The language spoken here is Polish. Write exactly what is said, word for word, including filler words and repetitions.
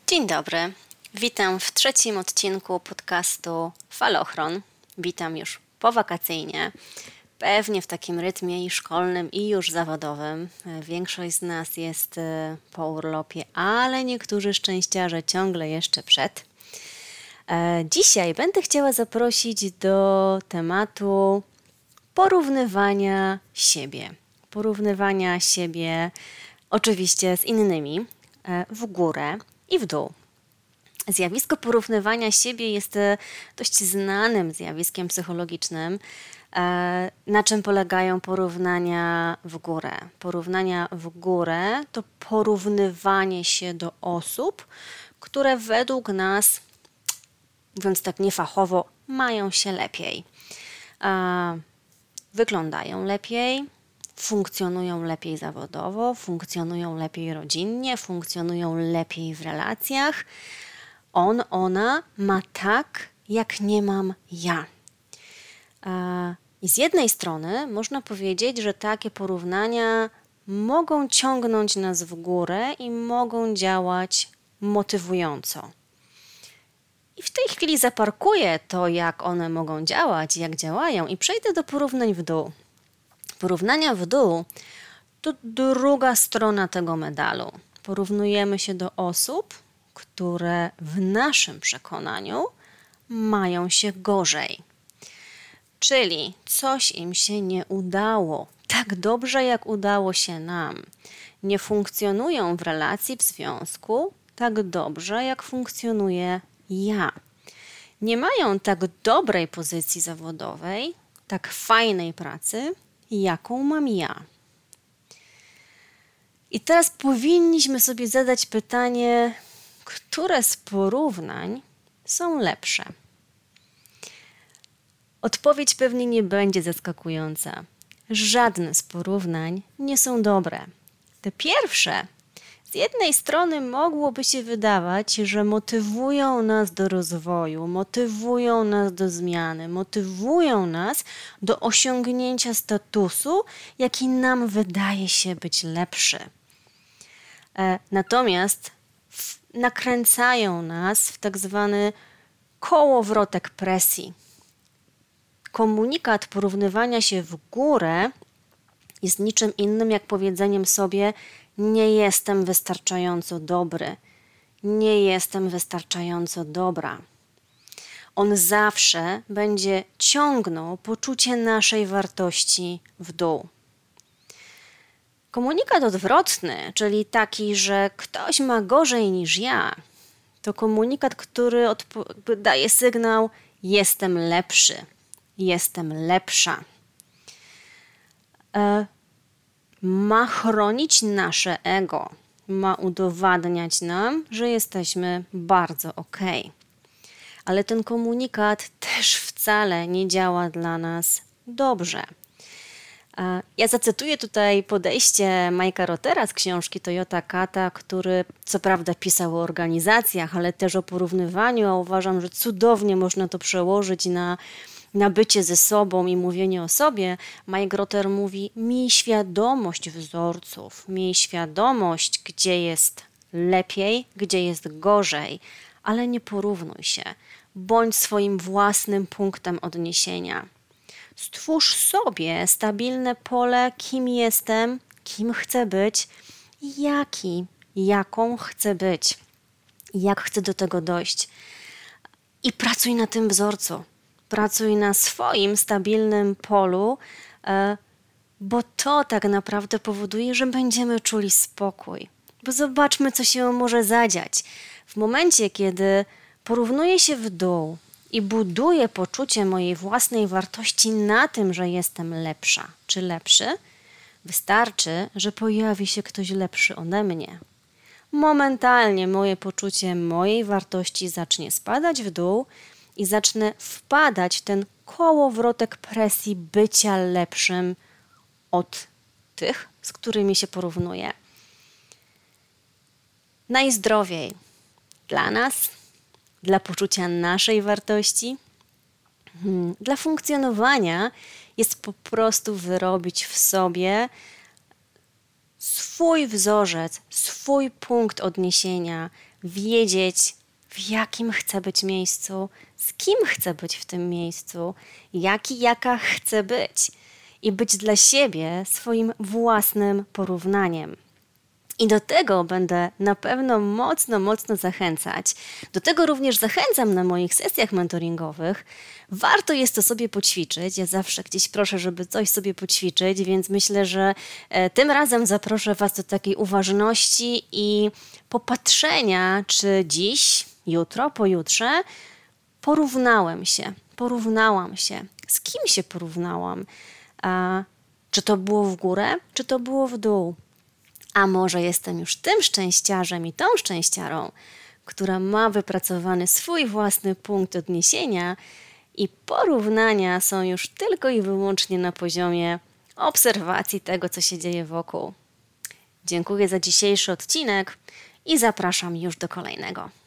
Dzień dobry, witam w trzecim odcinku podcastu Falochron. Witam już powakacyjnie, pewnie w takim rytmie i szkolnym i już zawodowym. Większość z nas jest po urlopie, ale niektórzy szczęściarze ciągle jeszcze przed. Dzisiaj będę chciała zaprosić do tematu porównywania siebie. Porównywania siebie oczywiście z innymi w górę i w dół. Zjawisko porównywania siebie jest dość znanym zjawiskiem psychologicznym. Na czym polegają porównania w górę? Porównania w górę to porównywanie się do osób, które według nas, mówiąc tak niefachowo, mają się lepiej. Wyglądają lepiej, funkcjonują lepiej zawodowo, funkcjonują lepiej rodzinnie, funkcjonują lepiej w relacjach. On, ona ma tak, jak nie mam ja. I z jednej strony można powiedzieć, że takie porównania mogą ciągnąć nas w górę i mogą działać motywująco. I w tej chwili zaparkuję to, jak one mogą działać, jak działają i przejdę do porównań w dół. Porównania w dół to druga strona tego medalu. Porównujemy się do osób, które w naszym przekonaniu mają się gorzej. Czyli coś im się nie udało tak dobrze, jak udało się nam. Nie funkcjonują w relacji, w związku tak dobrze, jak funkcjonuje ja. Nie mają tak dobrej pozycji zawodowej, tak fajnej pracy, jaką mam ja. I teraz powinniśmy sobie zadać pytanie, które z porównań są lepsze? Odpowiedź pewnie nie będzie zaskakująca. Żadne z porównań nie są dobre. Te pierwsze, z jednej strony mogłoby się wydawać, że motywują nas do rozwoju, motywują nas do zmiany, motywują nas do osiągnięcia statusu, jaki nam wydaje się być lepszy. Natomiast nakręcają nas w tak zwany kołowrotek presji. Komunikat porównywania się w górę jest niczym innym jak powiedzeniem sobie: nie jestem wystarczająco dobry, nie jestem wystarczająco dobra. On zawsze będzie ciągnął poczucie naszej wartości w dół. Komunikat odwrotny, czyli taki, że ktoś ma gorzej niż ja, to komunikat, który odpo- daje sygnał: jestem lepszy, jestem lepsza. E, ma chronić nasze ego, ma udowadniać nam, że jesteśmy bardzo okej. Ale ten komunikat też wcale nie działa dla nas dobrze. Ja zacytuję tutaj podejście Mike'a Rotera z książki Toyota Kata, który co prawda pisał o organizacjach, ale też o porównywaniu, a uważam, że cudownie można to przełożyć na, na bycie ze sobą i mówienie o sobie. Mike Roter mówi: miej świadomość wzorców, miej świadomość, gdzie jest lepiej, gdzie jest gorzej, ale nie porównuj się. Bądź swoim własnym punktem odniesienia. Stwórz sobie stabilne pole, kim jestem, kim chcę być, jaki, jaką chcę być, jak chcę do tego dojść. I pracuj na tym wzorcu. Pracuj na swoim stabilnym polu, bo to tak naprawdę powoduje, że będziemy czuli spokój. Bo zobaczmy, co się może zadziać. W momencie, kiedy porównuję się w dół i buduję poczucie mojej własnej wartości na tym, że jestem lepsza czy lepszy, wystarczy, że pojawi się ktoś lepszy ode mnie. Momentalnie moje poczucie mojej wartości zacznie spadać w dół i zacznę wpadać w ten kołowrotek presji bycia lepszym od tych, z którymi się porównuję. Najzdrowiej dla nas, dla poczucia naszej wartości, dla funkcjonowania jest po prostu wyrobić w sobie swój wzorzec, swój punkt odniesienia, wiedzieć, w jakim chcę być miejscu, z kim chcę być w tym miejscu, jaki, jaka chcę być i być dla siebie swoim własnym porównaniem. I do tego będę na pewno mocno, mocno zachęcać. Do tego również zachęcam na moich sesjach mentoringowych. Warto jest to sobie poćwiczyć. Ja zawsze gdzieś proszę, żeby coś sobie poćwiczyć, więc myślę, że e, tym razem zaproszę Was do takiej uważności i popatrzenia, czy dziś, jutro, pojutrze porównałem się, porównałam się. Z kim się porównałam? A, czy to było w górę, czy to było w dół? A może jestem już tym szczęściarzem i tą szczęściarą, która ma wypracowany swój własny punkt odniesienia i porównania są już tylko i wyłącznie na poziomie obserwacji tego, co się dzieje wokół. Dziękuję za dzisiejszy odcinek i zapraszam już do kolejnego.